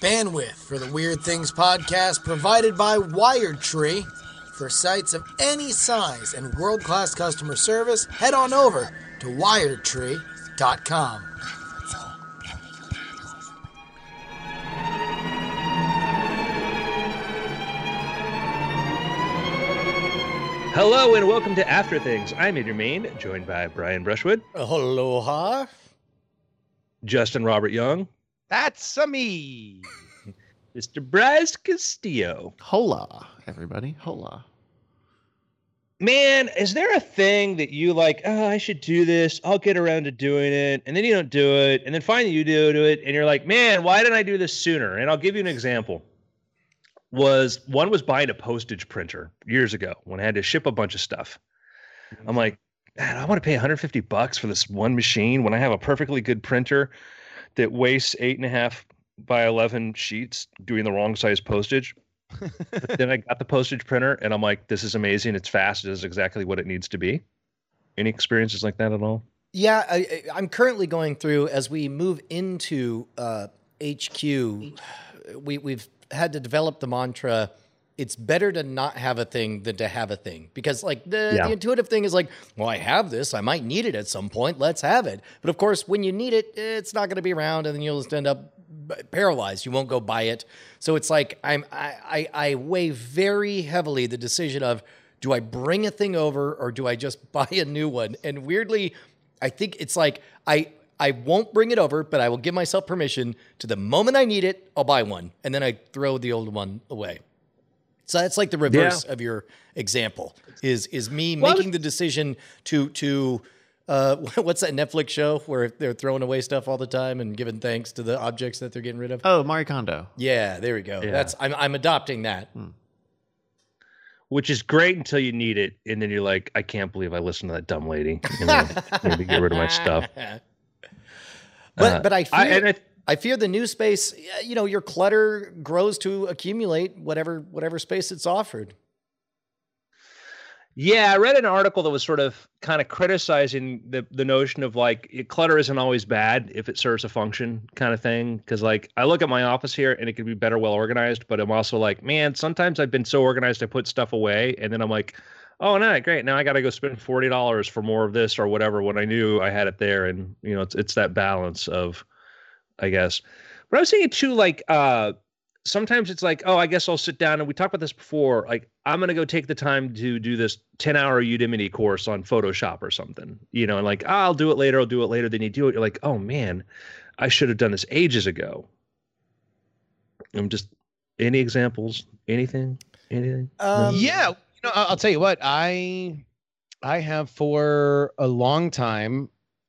Bandwidth for the Weird Things podcast provided by WiredTree. For sites of any size and world-class customer service, head on over to wiredtree.com. Hello and welcome to After Things. I'm Adrian Main, joined by Brian Brushwood. Aloha. Justin Robert Young. That's me. Mr. Bryce Castillo. Hola, everybody. Hola. Man, is there a thing that you like, oh, I should do this. I'll get around to doing it. And then you don't do it. And then finally you do it. And you're like, man, why didn't I do this sooner? And I'll give you an example. One was buying a postage printer years ago when I had to ship a bunch of stuff. I'm like, man, I want to pay $150 for this one machine when I have a perfectly good printer that wastes 8.5 by 11 sheets doing the wrong size postage. But then I got the postage printer and I'm like, this is amazing. It's fast. It is exactly what it needs to be. Any experiences like that at all? Yeah, I'm currently going through, as we move into HQ, we've had to develop the mantra, it's better to not have a thing than to have a thing. Because like the intuitive thing is like, well, I have this. I might need it at some point. Let's have it. But of course, when you need it, it's not going to be around and then you'll just end up paralyzed. You won't go buy it. So it's like I weigh very heavily the decision of, do I bring a thing over or do I just buy a new one? And weirdly, I think it's like I won't bring it over, but I will give myself permission to the moment I need it, I'll buy one. And then I throw the old one away. So that's like the reverse of your example is me making the decision to what's that Netflix show where they're throwing away stuff all the time and giving thanks to the objects that they're getting rid of? Oh, Marie Kondo. Yeah, there we go. Yeah. I'm adopting that. Which is great until you need it. And then you're like, I can't believe I listened to that dumb lady. And then I need to get rid of my stuff. But I fear the new space, your clutter grows to accumulate whatever space it's offered. Yeah, I read an article that was sort of kind of criticizing the notion of like clutter isn't always bad if it serves a function kind of thing. Because like I look at my office here and it could be better well organized, but I'm also like, man, sometimes I've been so organized I put stuff away and then I'm like, oh no, great. Now I got to go spend $40 for more of this or whatever when I knew I had it there. And it's that balance of, I guess. But I was thinking too, like sometimes it's like, oh, I guess I'll sit down and we talked about this before. Like I'm going to go take the time to do this 10-hour Udemy course on Photoshop or something, and like, I'll do it later. Then you do it. You're like, oh man, I should have done this ages ago. I'm just, any examples, anything? Yeah. I'll tell you what, I have for a long time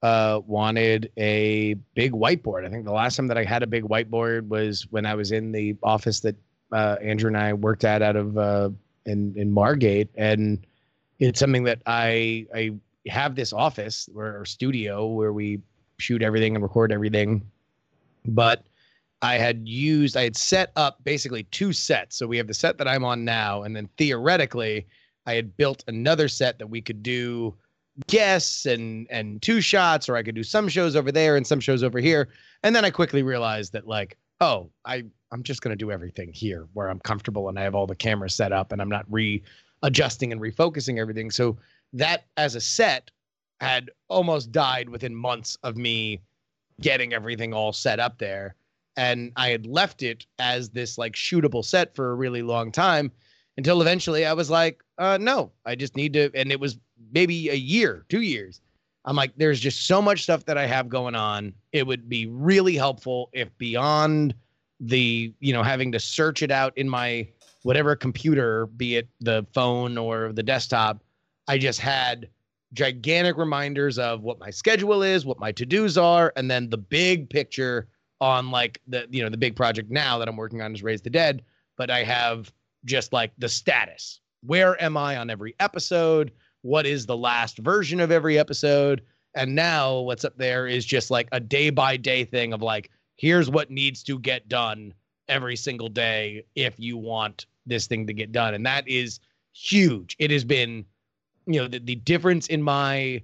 wanted a big whiteboard. I think the last time that I had a big whiteboard was when I was in the office that Andrew and I worked at out of in Margate, and it's something that I have this office or studio where we shoot everything and record everything. But I had set up basically two sets. So we have the set that I'm on now, and then theoretically I had built another set that we could do guests and two shots, or I could do some shows over there and some shows over here. And then I quickly realized that like, oh, I'm just going to do everything here where I'm comfortable and I have all the cameras set up and I'm not readjusting and refocusing everything. So that as a set had almost died within months of me getting everything all set up there. And I had left it as this like shootable set for a really long time until eventually I was like, no, I just need to. And it was maybe a year, 2 years. I'm like, there's just so much stuff that I have going on. It would be really helpful if beyond the, having to search it out in my whatever computer, be it the phone or the desktop, I just had gigantic reminders of what my schedule is, what my to-dos are, and then the big picture on like the big project now that I'm working on is Raise the Dead, but I have just like the status. Where am I on every episode? What is the last version of every episode? And now what's up there is just like a day by day thing of like, here's what needs to get done every single day if you want this thing to get done. And that is huge. It has been, the difference in my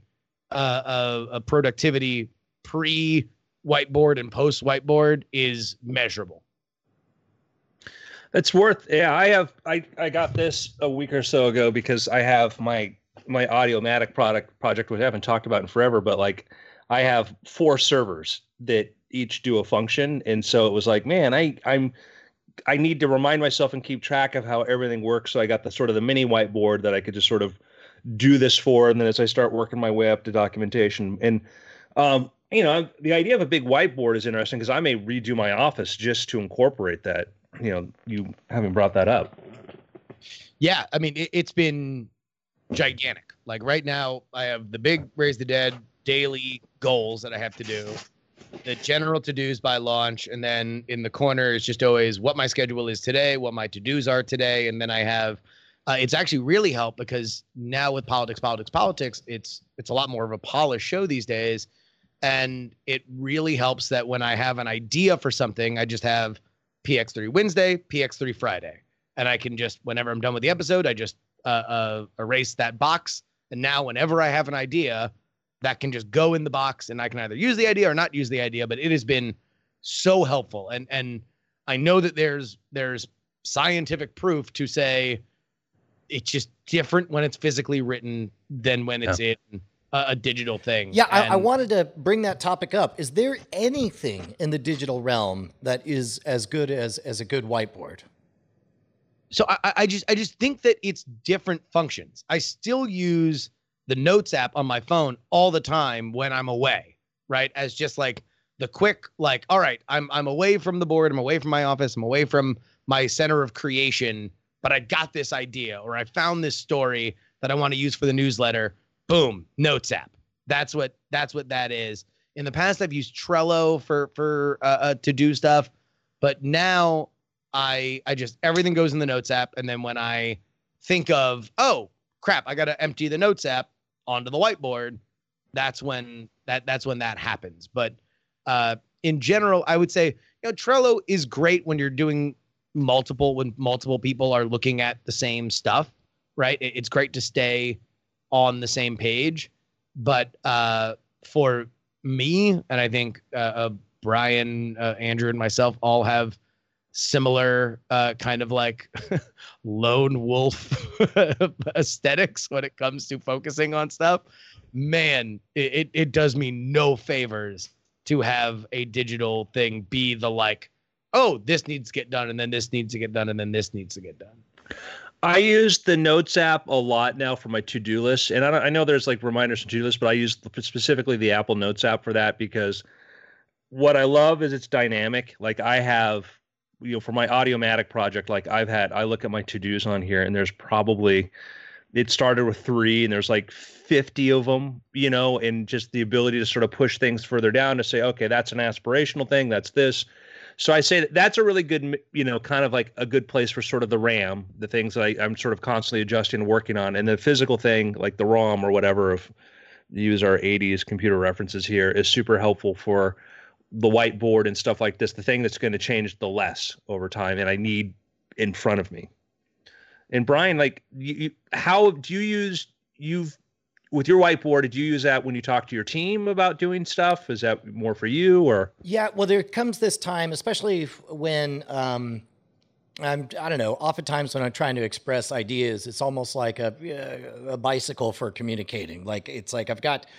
productivity pre-whiteboard and post-whiteboard is measurable. It's worth. Yeah, I got this a week or so ago because I have my Audiomatic project, which I haven't talked about in forever, but like I have 4 servers that each do a function, and so it was like, man, I need to remind myself and keep track of how everything works. So I got the sort of the mini whiteboard that I could just sort of do this for, and then as I start working my way up to documentation, and the idea of a big whiteboard is interesting because I may redo my office just to incorporate that. You haven't brought that up. Yeah, I mean, it's been gigantic. Like right now, I have the big Raise the Dead daily goals that I have to do, the general to-dos by launch, and then in the corner is just always what my schedule is today, what my to-dos are today, and then I have it's actually really helped because now with politics, it's a lot more of a polished show these days, and it really helps that when I have an idea for something, I just have PX3 Wednesday, PX3 Friday, and I can just, whenever I'm done with the episode, I just erase that box, and now whenever I have an idea, that can just go in the box, and I can either use the idea or not use the idea. But it has been so helpful, and I know that there's scientific proof to say it's just different when it's physically written than when it's in a digital thing. Yeah, I wanted to bring that topic up. Is there anything in the digital realm that is as good as a good whiteboard? So I just think that it's different functions. I still use the Notes app on my phone all the time when I'm away, right? As just like the quick, like, all right, I'm away from the board, I'm away from my office, I'm away from my center of creation, but I got this idea, or I found this story that I want to use for the newsletter. Boom, Notes app. That's what that is. In the past, I've used Trello for to do stuff, but now I just, everything goes in the Notes app, and then when I think of, oh crap, I got to empty the Notes app onto the whiteboard, that's when that happens. But in general, I would say, Trello is great when you're doing when multiple people are looking at the same stuff, right? It's great to stay on the same page. But for me, and I think Brian, Andrew, and myself all have similar kind of like lone wolf aesthetics when it comes to focusing on stuff. Man, it does me no favors to have a digital thing be the like, oh, this needs to get done, and then this needs to get done, and then this needs to get done. I use the Notes app a lot now for my to-do list, and I know there's like reminders and to-do lists, but I use specifically the Apple Notes app for that because what I love is it's dynamic. Like I have, for my Audiomatic project, like I look at my to-dos on here, and there's probably, it started with 3 and there's like 50 of them, and just the ability to sort of push things further down to say, okay, that's an aspirational thing, that's this. So I say that's a really good, kind of like a good place for sort of the RAM, the things that I'm sort of constantly adjusting and working on. And the physical thing, like the ROM or whatever, if you use our 80s computer references here, is super helpful for the whiteboard and stuff like this, the thing that's going to change the less over time and I need in front of me. And Brian, like, how do you use, with your whiteboard, did you use that when you talk to your team about doing stuff? Is that more for you or? Yeah, well, there comes this time, especially when I don't know, oftentimes when I'm trying to express ideas, it's almost like a bicycle for communicating. Like, it's like I've got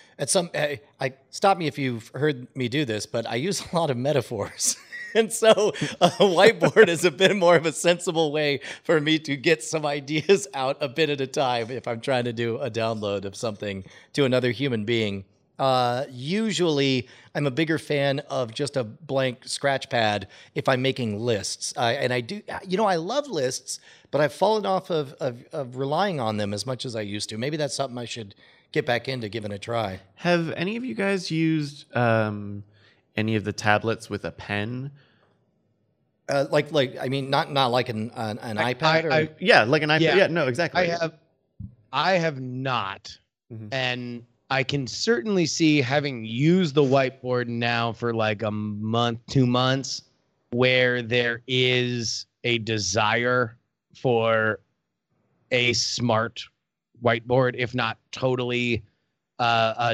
stop me if you've heard me do this, but I use a lot of metaphors. And so a whiteboard is a bit more of a sensible way for me to get some ideas out a bit at a time if I'm trying to do a download of something to another human being. Usually, I'm a bigger fan of just a blank scratch pad if I'm making lists. And I do, I love lists, but I've fallen off of relying on them as much as I used to. Maybe that's something I should get back into giving a try. Have any of you guys used any of the tablets with a pen? Not like an iPad? Yeah, like an iPad. Yeah, no, exactly. I have not. Mm-hmm. And I can certainly see, having used the whiteboard now for like a month, 2 months, where there is a desire for a smart whiteboard, if not totally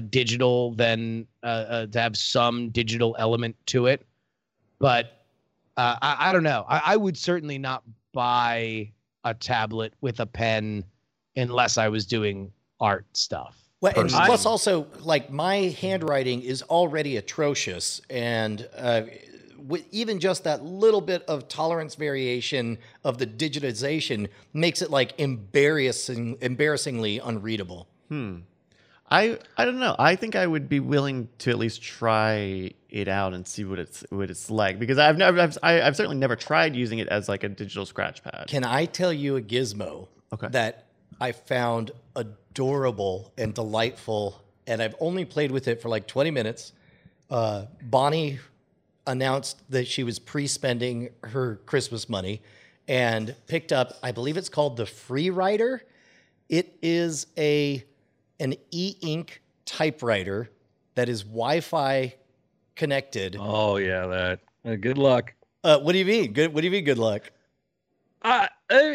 digital, then to have some digital element to it. But I don't know. I would certainly not buy a tablet with a pen unless I was doing art stuff. Well, and plus also, like, my handwriting is already atrocious, and with even just that little bit of tolerance variation of the digitization makes it like embarrassingly unreadable. I don't know. I think I would be willing to at least try it out and see what it's like, because I've certainly never tried using it as like a digital scratch pad. Can I tell you a gizmo that I found adorable and delightful, and I've only played with it for like 20 minutes. Bonnie announced that she was pre-spending her Christmas money and picked up, I believe it's called the Free Writer. It is an e-ink typewriter that is Wi-Fi connected. Oh yeah, that. Good luck. What do you mean? Good. What do you mean? Good luck. I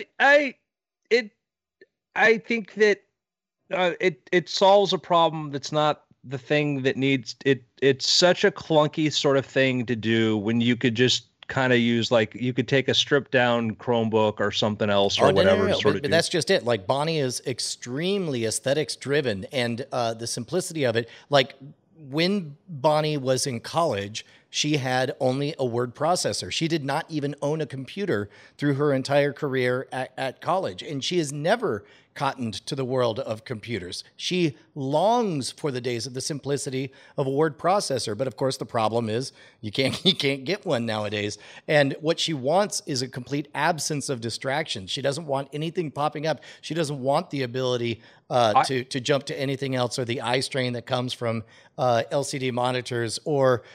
think that it solves a problem that's not the thing that needs it. It's such a clunky sort of thing to do when you could just kind of use, like, you could take a stripped down Chromebook or something else or whatever. No. But that's just it. Like, Bonnie is extremely aesthetics driven, and the simplicity of it. Like, when Bonnie was in college, she had only a word processor. She did not even own a computer through her entire career at college. And she has never cottoned to the world of computers. She longs for the days of the simplicity of a word processor. But of course, the problem is you can't get one nowadays. And what she wants is a complete absence of distractions. She doesn't want anything popping up. She doesn't want the ability to jump to anything else, or the eye strain that comes from LCD monitors, or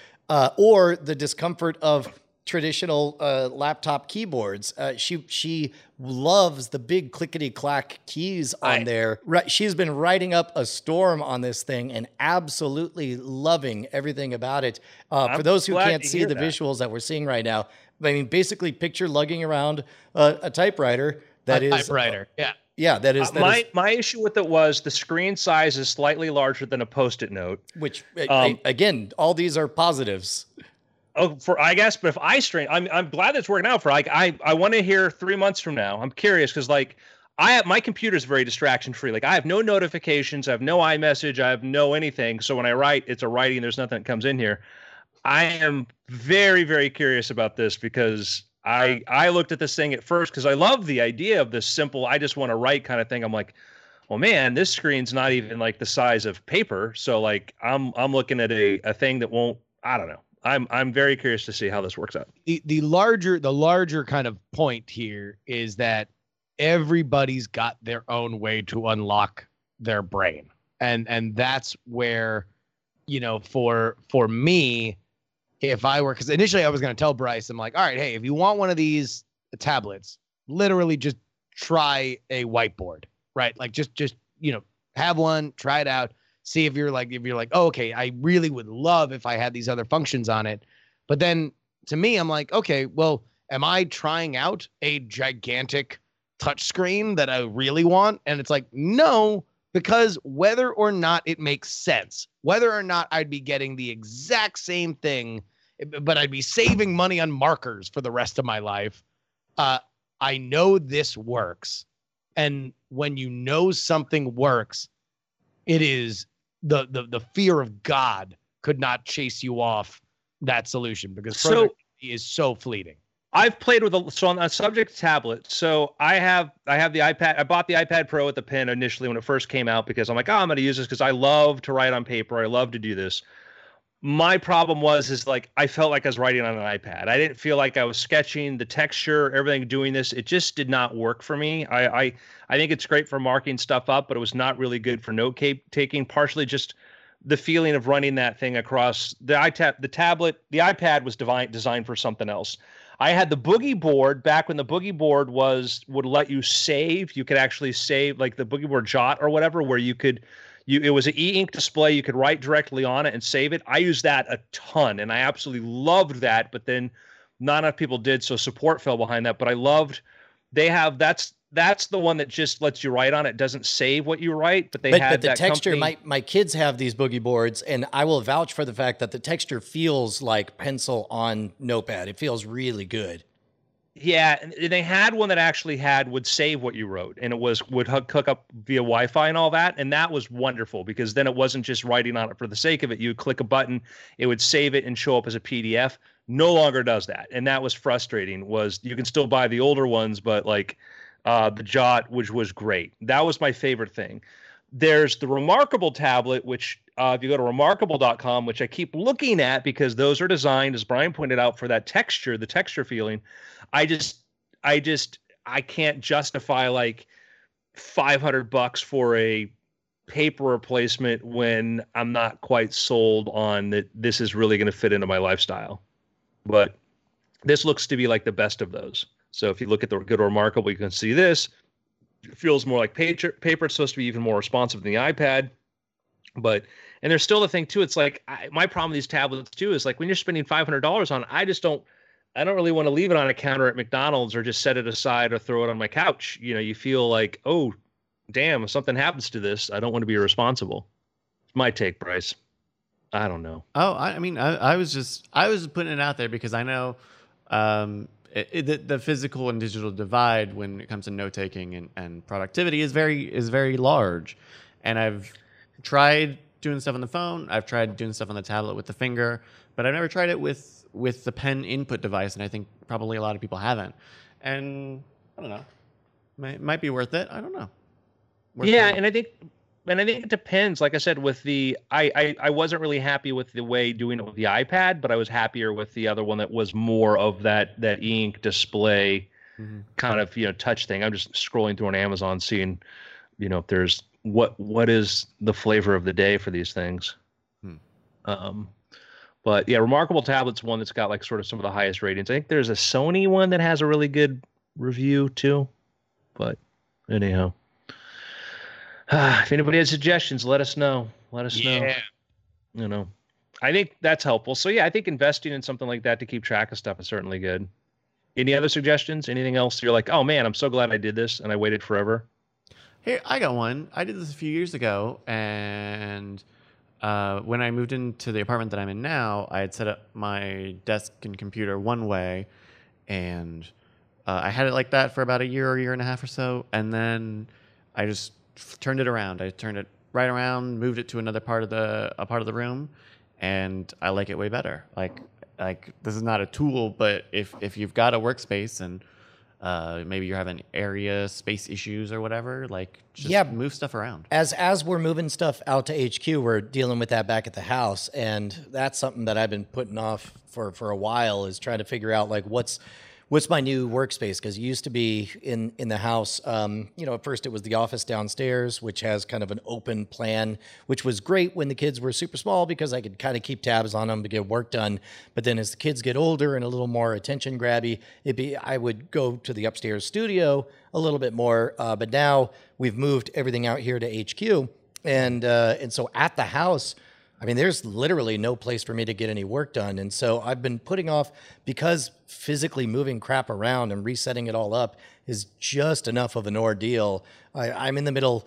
the discomfort of traditional laptop keyboards. She loves the big clickety-clack keys on there. She's been writing up a storm on this thing and absolutely loving everything about it. For those who can't see the visuals that we're seeing right now, I mean, basically picture lugging around a typewriter that is... Typewriter, yeah. Yeah, that is... My issue with it was the screen size is slightly larger than a Post-it note. Which, again, all these are positives. Oh, I guess, but if eye strain, I'm glad it's working out for, like, I want to hear 3 months from now. I'm curious, because, like, my computer is very distraction free. Like, I have no notifications, I have no iMessage, I have no anything. So when I write, it's a writing. There's nothing that comes in here. I am very, very curious about this, because I looked at this thing at first because I love the idea of this simple, I just want to write kind of thing. I'm like, well, man, this screen's not even like the size of paper. So, like, I'm looking at a thing that won't, I don't know. I'm very curious to see how this works out. The larger kind of point here is that everybody's got their own way to unlock their brain. And that's where, you know, for me, if I were, because initially I was going to tell Bryce, I'm like, all right, hey, if you want one of these tablets, literally just try a whiteboard, right? Like just, you know, have one, try it out. See if you're like, oh, okay, I really would love if I had these other functions on it. But then to me, I'm like, okay, well, am I trying out a gigantic touchscreen that I really want? And it's like, no, because whether or not it makes sense, whether or not I'd be getting the exact same thing, but I'd be saving money on markers for the rest of my life, I know this works. And when you know something works, it is the fear of God could not chase you off that solution, because productivity is so fleeting. I've played with so on the subject of tablet. So I have the iPad. I bought the iPad Pro with the pen initially when it first came out, because I'm like, oh, I'm going to use this because I love to write on paper. I love to do this. My problem is like, I felt like I was writing on an iPad. I didn't feel like I was sketching, the texture, everything doing this. It just did not work for me. I think it's great for marking stuff up, but it was not really good for note taking. Partially just the feeling of running that thing across the tablet. The iPad was designed for something else. I had the Boogie Board back when the Boogie Board would let you save. You could actually save, like the Boogie Board Jot or whatever, where you could. It was an e-ink display. You could write directly on it and save it. I used that a ton, and I absolutely loved that. But then not enough people did, so support fell behind that. But I loved. That's that's the one that just lets you write on it. Doesn't save what you write, but but had the that texture. company. My kids have these boogie boards, and I will vouch for the fact that the texture feels like pencil on notepad. It feels really good. Yeah, and they had one that actually would save what you wrote, and it would hook up via Wi-Fi and all that, and that was wonderful because then it wasn't just writing on it for the sake of it. You would click a button, it would save it and show up as a PDF. No longer does that, and that was frustrating. Was you can still buy the older ones, but like the Jot, which was great. That was my favorite thing. There's the Remarkable tablet, which if you go to remarkable.com, which I keep looking at because those are designed, as Brian pointed out, for that texture, the texture feeling. I can't justify like $500 for a paper replacement when I'm not quite sold on that this is really going to fit into my lifestyle. But this looks to be like the best of those. So if you look at the good Remarkable, you can see this. It feels more like paper. It's supposed to be even more responsive than the iPad. And there's still the thing too. It's like my problem with these tablets too is like when you're spending $500 on, I don't really want to leave it on a counter at McDonald's or just set it aside or throw it on my couch. You know, you feel like, oh, damn, if something happens to this, I don't want to be irresponsible. It's my take, Bryce. I don't know. Oh, I mean, I was putting it out there because I know the physical and digital divide when it comes to note taking and productivity is very large. And I've tried doing stuff on the phone. I've tried doing stuff on the tablet with the finger, but I've never tried it with the pen input device. And I think probably a lot of people haven't. And I don't know, might be worth it. I don't know. And I think it depends. Like I said, with I wasn't really happy with the way doing it with the iPad, but I was happier with the other one that was more of that ink display kind of, touch thing. I'm just scrolling through on Amazon, seeing, if there's what is the flavor of the day for these things. But yeah, Remarkable tablet's one that's got like sort of some of the highest ratings. I think there's a Sony one that has a really good review too. But anyhow. If anybody has suggestions, let us know. know. I think that's helpful. So yeah, I think investing in something like that to keep track of stuff is certainly good. Any other suggestions? Anything else you're like, oh man, I'm so glad I did this and I waited forever? Here, I got one. I did this a few years ago, and when I moved into the apartment that I'm in now, I had set up my desk and computer one way, and I had it like that for about a year and a half or so, and then I just turned it around. I turned it right around, moved it to another part of the room, and I like it way better. Like this is not a tool, but if you've got a workspace and maybe you're having area space issues or whatever, like just move stuff around. As we're moving stuff out to HQ, we're dealing with that back at the house, and that's something that I've been putting off for a while, is trying to figure out like what's my new workspace, because it used to be in the house. At first it was the office downstairs, which has kind of an open plan, which was great when the kids were super small because I could kind of keep tabs on them to get work done. But then as the kids get older and a little more attention grabby, I would go to the upstairs studio a little bit more. But now we've moved everything out here to HQ, and so at the house, I mean, there's literally no place for me to get any work done. And so I've been putting off, because physically moving crap around and resetting it all up is just enough of an ordeal. I'm in the middle.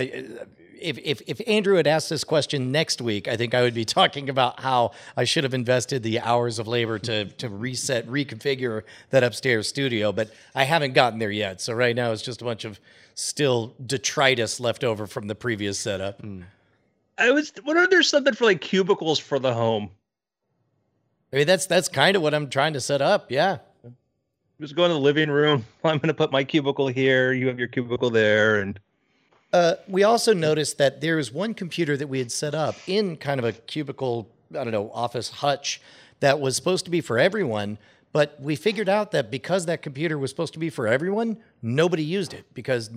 If Andrew had asked this question next week, I think I would be talking about how I should have invested the hours of labor to reconfigure that upstairs studio. But I haven't gotten there yet. So right now it's just a bunch of still detritus left over from the previous setup. I was wondering if there's something for like cubicles for the home. I mean, that's kind of what I'm trying to set up. Yeah. Just go in the living room. I'm going to put my cubicle here. You have your cubicle there. And we also noticed that there is one computer that we had set up in kind of a cubicle, office hutch that was supposed to be for everyone. But we figured out that because that computer was supposed to be for everyone, nobody used it, because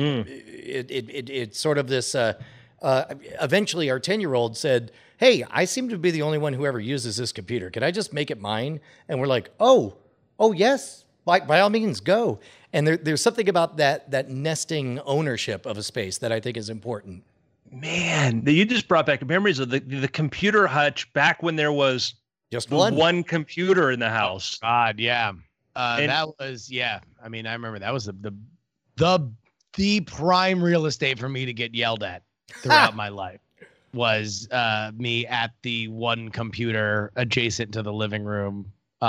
it's sort of this... eventually our 10-year-old said, hey, I seem to be the only one who ever uses this computer. Can I just make it mine? And we're like, oh yes, by all means, go. And there's something about that nesting ownership of a space that I think is important. Man, you just brought back memories of the computer hutch back when there was just one computer in the house. God, yeah. That was, I mean, I remember that was the prime real estate for me to get yelled at throughout my life was me at the one computer adjacent to the living room,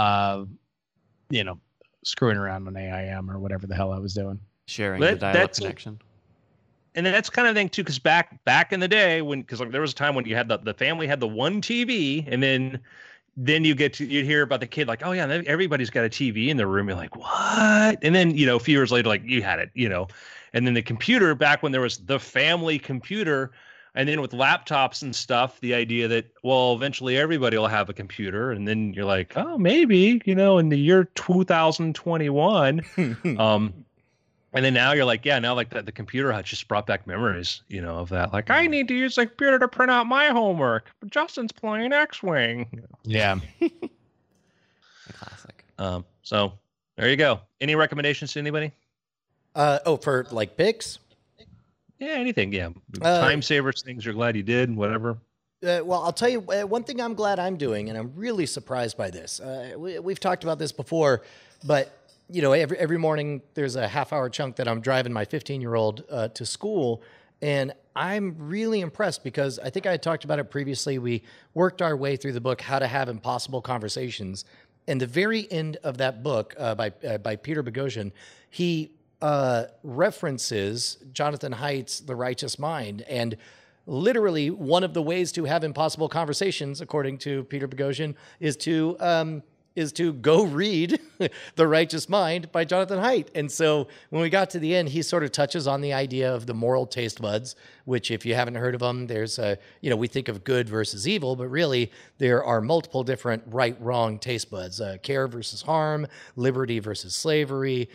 screwing around on AIM or whatever the hell I was doing. Sharing the dial-up connection. And that's kind of thing too, because back in the day because there was a time when you had the family had the one TV, and then you'd hear about the kid like, oh yeah, everybody's got a TV in their room. You're like, what? And then a few years later, like you had it, and then the computer back when there was the family computer, and then with laptops and stuff, the idea that eventually everybody will have a computer, and then you're like, oh maybe in the year 2021. And then now you're like, the computer had just brought back memories, of that. Like, I need to use the computer to print out my homework, but Justin's playing X-Wing. Yeah. A classic. So there you go. Any recommendations to anybody? For like picks? Yeah, anything. Yeah. Time savers, things you're glad you did, whatever. Well, I'll tell you one thing I'm glad I'm doing, and I'm really surprised by this. We've talked about this before, but every morning there's a half-hour chunk that I'm driving my 15-year-old to school, and I'm really impressed because I think I had talked about it previously. We worked our way through the book, How to Have Impossible Conversations, and the very end of that book by Peter Boghossian, he references Jonathan Haidt's The Righteous Mind, and literally one of the ways to have impossible conversations, according to Peter Boghossian, is to go read The Righteous Mind by Jonathan Haidt. And so when we got to the end, he sort of touches on the idea of the moral taste buds, which if you haven't heard of them, there's we think of good versus evil, but really there are multiple different right, wrong taste buds, care versus harm, liberty versus slavery,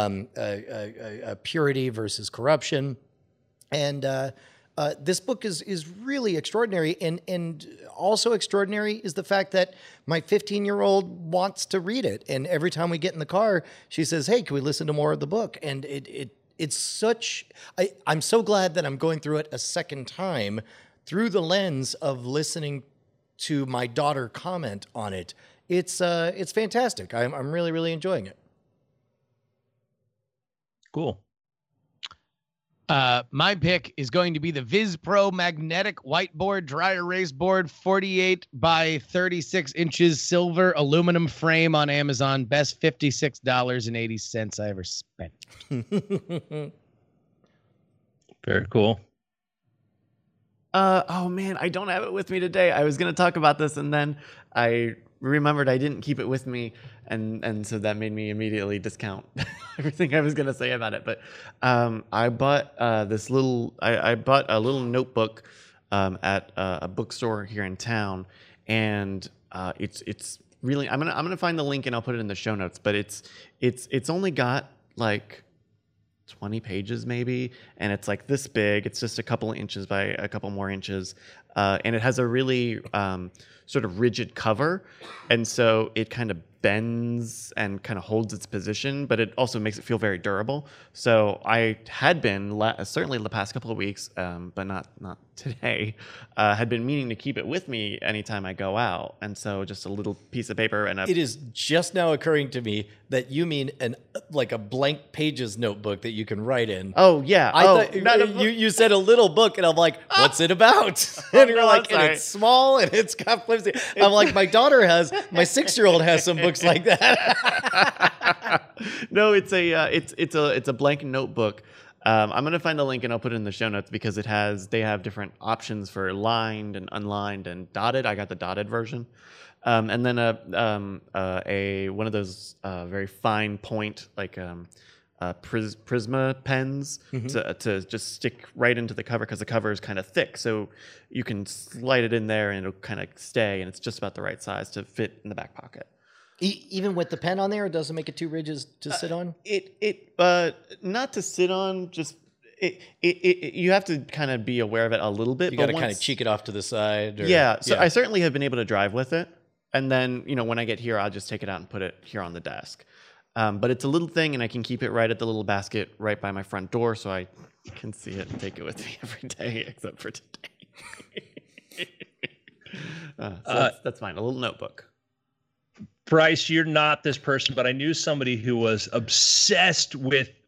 purity versus corruption. And this book is really extraordinary, and also extraordinary is the fact that my 15-year-old wants to read it, and every time we get in the car, she says, "Hey, can we listen to more of the book?" And it's such. I'm so glad that I'm going through it a second time through the lens of listening to my daughter comment on it. It's fantastic. I'm really, really enjoying it. Cool. My pick is going to be the Viz Pro Magnetic Whiteboard Dry Erase Board, 48 by 36 inches, silver aluminum frame on Amazon. Best $56.80 I ever spent. Very cool. Oh man, I don't have it with me today. I was going to talk about this, and then I remembered I didn't keep it with me, and so that made me immediately discount everything I was going to say about it. But I bought I bought a little notebook at a bookstore here in town, and it's really I'm gonna find the link and I'll put it in the show notes. But it's only got like 20 pages maybe, and it's like this big. It's just a couple of inches by a couple more inches, and it has a really sort of rigid cover, and so it kind of bends and kind of holds its position, but it also makes it feel very durable. So I had been certainly the past couple of weeks, but not today, had been meaning to keep it with me anytime I go out, and so just a little piece of paper and It is just now occurring to me that you mean a blank pages notebook that you can write in. Oh yeah, I thought you said a little book, and I'm like, what's it about? And you're like, and it's small and it's got flimsy. I'm like, my 6-year-old has some books like that. No, it's a blank notebook. I'm gonna find the link and I'll put it in the show notes because they have different options for lined and unlined and dotted. I got the dotted version, and then one of those very fine point Prisma pens to just stick right into the cover because the cover is kind of thick, so you can slide it in there and it'll kind of stay, and it's just about the right size to fit in the back pocket. Even with the pen on there, it doesn't make it too rigid to sit on? Not to sit on, just you have to kind of be aware of it a little bit. You got to kind of cheek it off to the side. So I certainly have been able to drive with it. And then, when I get here, I'll just take it out and put it here on the desk. But it's a little thing, and I can keep it right at the little basket right by my front door, so I can see it and take it with me every day, except for today. That's fine. A little notebook. Bryce, you're not this person, but I knew somebody who was obsessed with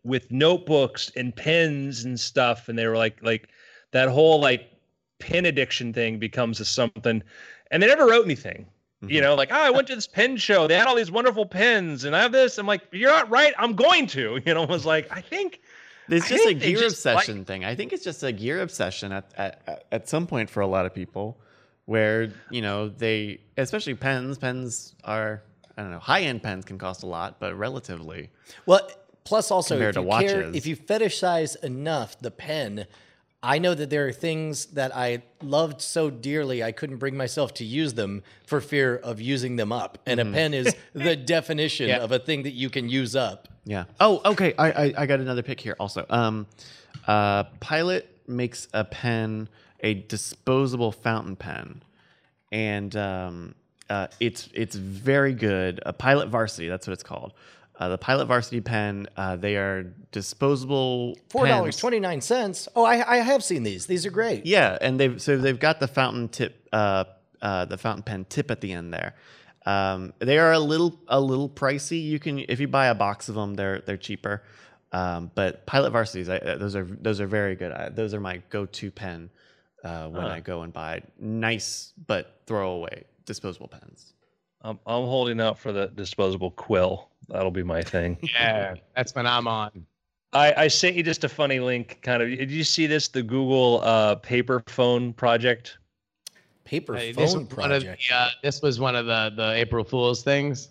with notebooks and pens and stuff, and they were like that whole like pen addiction thing becomes a something, and they never wrote anything. You know, like, oh, I went to this pen show. They had all these wonderful pens, and I have this. I'm like, you're not right. I'm going to. You know, I was like, I think it's just a gear obsession thing. I think it's just a gear obsession at some point for a lot of people, where you know they, especially pens are, I don't know, high-end pens can cost a lot, but relatively. Well, plus also compared if you to watches. if you fetishize enough the pen. I know that there are things that I loved so dearly I couldn't bring myself to use them for fear of using them up. And a pen is the definition of a thing that you can use up. Yeah. Oh, okay. I got another pick here also. Pilot makes a pen, a disposable fountain pen, and it's very good. A Pilot Varsity, that's what it's called. The Pilot Varsity pen, they are disposable $4.29. Oh, I have seen these. These are great. Yeah, and they've got the fountain tip, the fountain pen tip at the end there. They are a little pricey. You can, if you buy a box of them, they're cheaper. But Pilot Varsities, those are very good. Those are my go-to pen when I go and buy nice but throwaway disposable pens. I'm holding out for the disposable quill. That'll be my thing. Yeah, that's when I'm on. I sent you just a funny link. Kind of. Did you see this? The Google paper phone project. Paper phone project. This was one of the April Fool's things.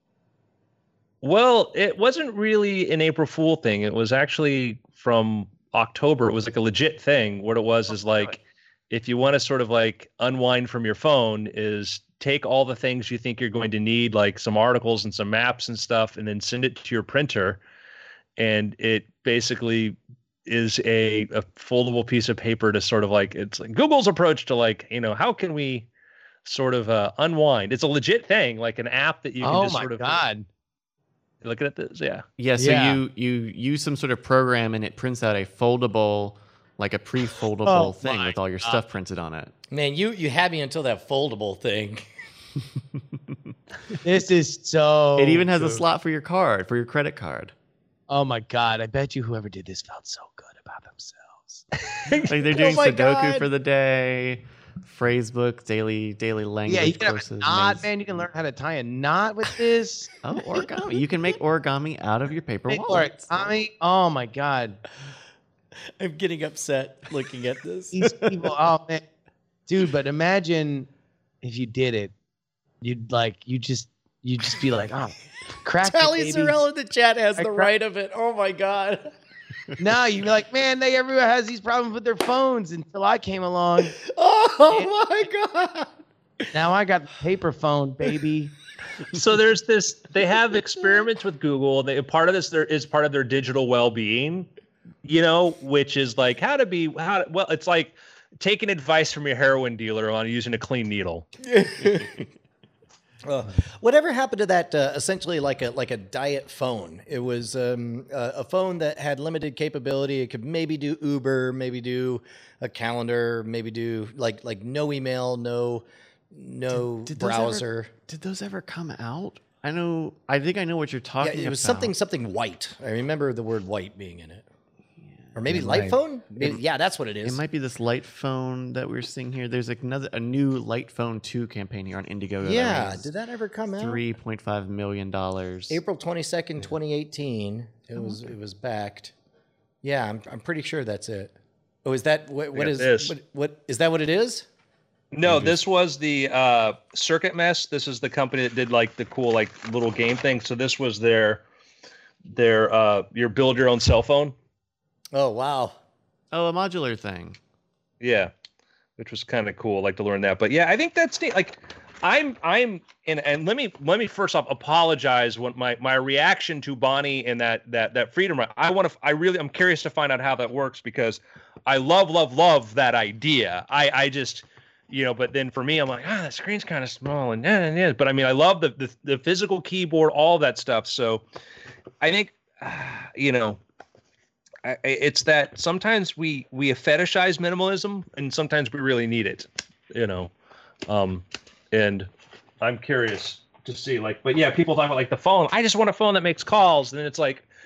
Well, it wasn't really an April Fool thing. It was actually from October. It was like a legit thing. What it was is like, if you want to sort of like unwind from your phone, is take all the things you think you're going to need, like some articles and some maps and stuff, and then send it to your printer. And it basically is a foldable piece of paper to sort of like, it's like Google's approach to like, you know, how can we sort of unwind? It's a legit thing, like an app that you can just sort of. Oh my God. Looking at this, yeah. Yeah, so you use some sort of program and it prints out a foldable, like a pre-foldable thing with all your stuff printed on it. Man, you had me until that foldable thing. This is so It even has a slot for your card, for your credit card. Oh my God, I bet you whoever did this felt so good about themselves. Like they're doing Sudoku for the day, phrase book, daily language you can courses. Have a knot, man. You can learn how to tie a knot with this. Oh, origami. You can make origami out of your paper wallet. Origami. Oh my God. I'm getting upset looking at this. These people, oh man. Dude, but imagine if you did it. You'd just be like, oh, crack Tally Sorrell in the chat has the right of it. Oh my God. No, you'd be like, man, everyone has these problems with their phones until I came along. Oh my God. Now I got the paper phone, baby. So there's this, they have experiments with Google. Part of this is part of their digital well-being, you know, which is like well, it's like taking advice from your heroin dealer on using a clean needle. Whatever happened to that? Essentially, like a diet phone. It was a phone that had limited capability. It could maybe do Uber, maybe do a calendar, maybe do like no email, no browser. Did those ever come out? I think I know what you're talking about. It was something white. I remember the word white being in it. Or maybe light phone? Yeah, that's what it is. It might be this light phone that we're seeing here. There's like a new light phone 2 campaign here on Indiegogo. Yeah, did that ever come out? $3.5 million. April 22nd, 2018. It was backed. Yeah, I'm pretty sure that's it. Oh, is that what is that what it is? No, this was the Circuit Mess. This is the company that did like the cool like little game thing. So this was their your build your own cell phone. Oh, wow. Oh, a modular thing. Yeah, which was kind of cool, like to learn that. But yeah, I think that's neat. Like, and let me first off apologize when my reaction to Bonnie and that freedom. I'm curious to find out how that works because I love that idea. I just, you know, but then for me, I'm like, the screen's kind of small and but I mean, I love the physical keyboard, all that stuff. So I think, you know. It's that sometimes we fetishize minimalism and sometimes we really need it, you know. And I'm curious to see but yeah, people talk about like the phone. I just want a phone that makes calls. And then it's like,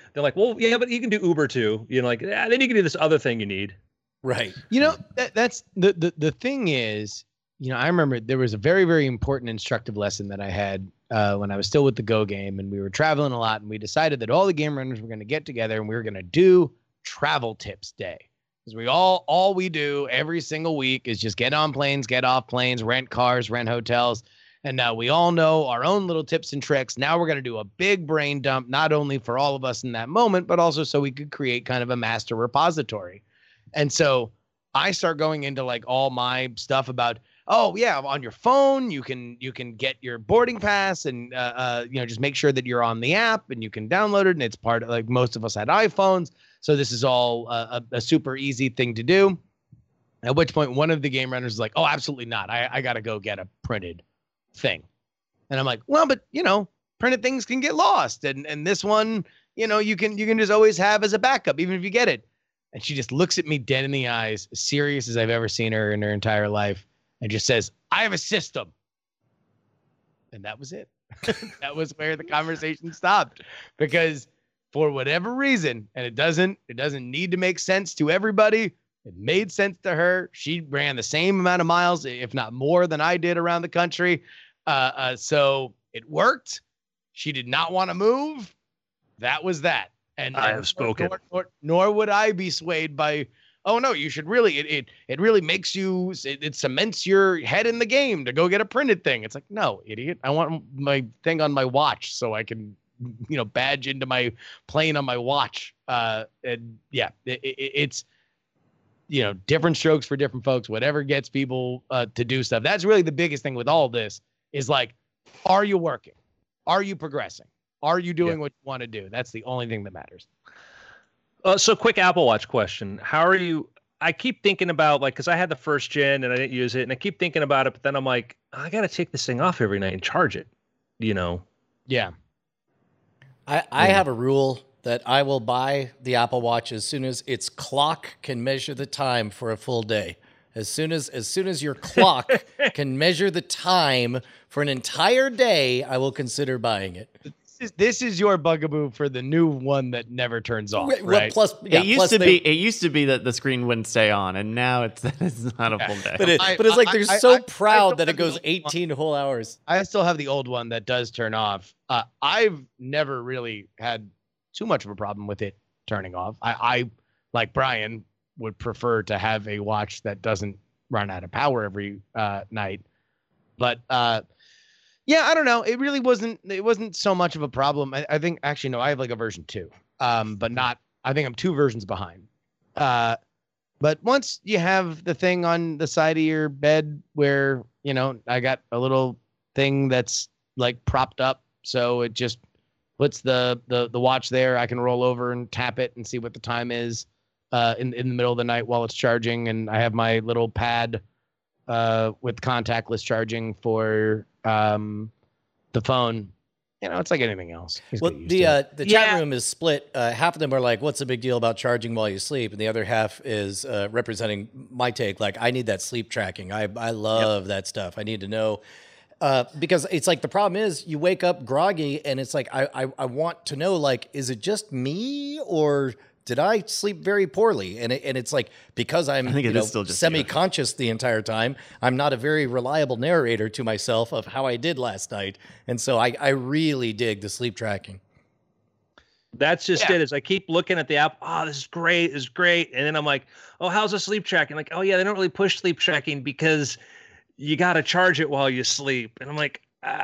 they're like, well, yeah, but you can do Uber too. You know, like, then you can do this other thing you need. Right. You know, that's the thing is, you know, I remember there was a very, very important instructive lesson that I had when I was still with the Go game, and we were traveling a lot, and we decided that all the game runners were going to get together and we were going to do travel tips day. Because we all we do every single week is just get on planes, get off planes, rent cars, rent hotels. And now we all know our own little tips and tricks. Now we're going to do a big brain dump, not only for all of us in that moment, but also so we could create kind of a master repository. And so I start going into like all my stuff about, oh yeah, on your phone, you can get your boarding pass and, you know, just make sure that you're on the app and you can download it. And it's part of, like, most of us had iPhones. So this is all a super easy thing to do. At which point one of the game runners is like, oh, absolutely not. I got to go get a printed thing. And I'm like, well, but you know, printed things can get lost. And this one, you know, you can just always have as a backup, even if you get it. And she just looks at me dead in the eyes, as serious as I've ever seen her in her entire life, and just says, I have a system. And that was it. That was where the conversation stopped, because for whatever reason, and it doesn't need to make sense to everybody, it made sense to her. She ran the same amount of miles, if not more, than I did around the country. So it worked. She did not want to move. That was that. And I have spoken. Nor would I be swayed by, oh no, you should really, it really makes you, it cements your head in the game to go get a printed thing. It's like, no, idiot. I want my thing on my watch so I can, you know, badge into my plane on my watch. And yeah, it's, you know, different strokes for different folks, whatever gets people to do stuff. That's really the biggest thing with all this is like, are you working? Are you progressing? Are you doing what you want to do? That's the only thing that matters. So quick Apple Watch question. How are you? I keep thinking about, like, because I had the first gen and I didn't use it, and I keep thinking about it, but then I'm like, I got to take this thing off every night and charge it, you know? Yeah. I have a rule that I will buy the Apple Watch as soon as its clock can measure the time for a full day. As soon as your clock can measure the time for an entire day, I will consider buying it. This is your bugaboo for the new one that never turns off, right? It used to be that the screen wouldn't stay on, and now it's not a full day. But it's like they're so proud that it goes 18 whole hours. I still have the old one that does turn off. I've never really had too much of a problem with it turning off. I like Brian, would prefer to have a watch that doesn't run out of power every night. But yeah, I don't know. It really wasn't so much of a problem. I think actually, no, I have like a version 2, but not, I think I'm 2 versions behind. But once you have the thing on the side of your bed where, you know, I got a little thing that's like propped up, so it just puts the watch there. I can roll over and tap it and see what the time is in the middle of the night while it's charging. And I have my little pad with contactless charging for the phone. You know, it's like anything else. Well, the chat room is split. Half of them are like, what's the big deal about charging while you sleep? And the other half is representing my take. Like, I need that sleep tracking. I love that stuff. I need to know. Because it's like, the problem is you wake up groggy and it's like, I want to know, like, is it just me or did I sleep very poorly? And it's like, because I'm still just semi-conscious the entire time, I'm not a very reliable narrator to myself of how I did last night. And so I really dig the sleep tracking. That's just it. Is I keep looking at the app. Oh, this is great. This is great. And then I'm like, oh, how's the sleep tracking? Like, oh yeah, they don't really push sleep tracking because you got to charge it while you sleep. And I'm like,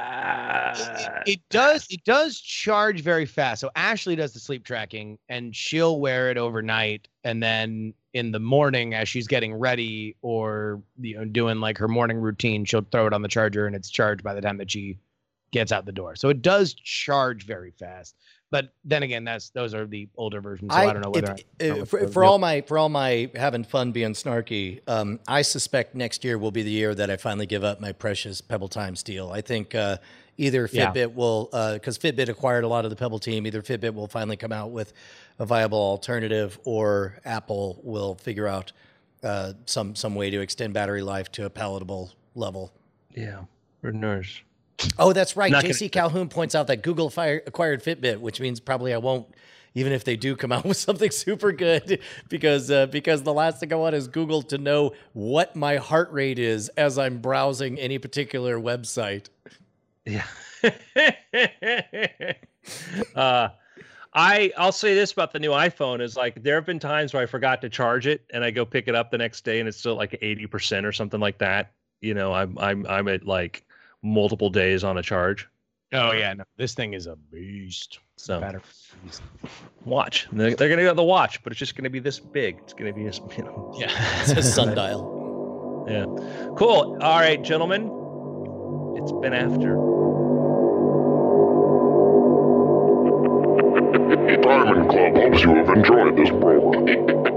it does charge very fast. So Ashley does the sleep tracking and she'll wear it overnight. And then in the morning, as she's getting ready or, you know, doing like her morning routine, she'll throw it on the charger and it's charged by the time that she gets out the door. So it does charge very fast. But then again, those are the older versions. So I don't know whether for all my having fun being snarky, I suspect next year will be the year that I finally give up my precious Pebble Time steel. I think either Fitbit will, because Fitbit acquired a lot of the Pebble team, either Fitbit will finally come out with a viable alternative, or Apple will figure out some way to extend battery life to a palatable level. Yeah, we're nerds. Oh, that's right. JC Calhoun points out that Google acquired Fitbit, which means probably I won't even if they do come out with something super good, because the last thing I want is Google to know what my heart rate is as I'm browsing any particular website. Yeah. I'll say this about the new iPhone is like there have been times where I forgot to charge it and I go pick it up the next day and it's still like 80% or something like that. You know, I'm at like multiple days on a charge. Oh yeah, no, this thing is a beast. So Better beast. Watch. They're gonna go the watch, but it's just gonna be this big. It's gonna be this, Yeah, It's a sundial. Yeah. Cool. All right, gentlemen. It's been after. Diamond Club hopes you have enjoyed this program.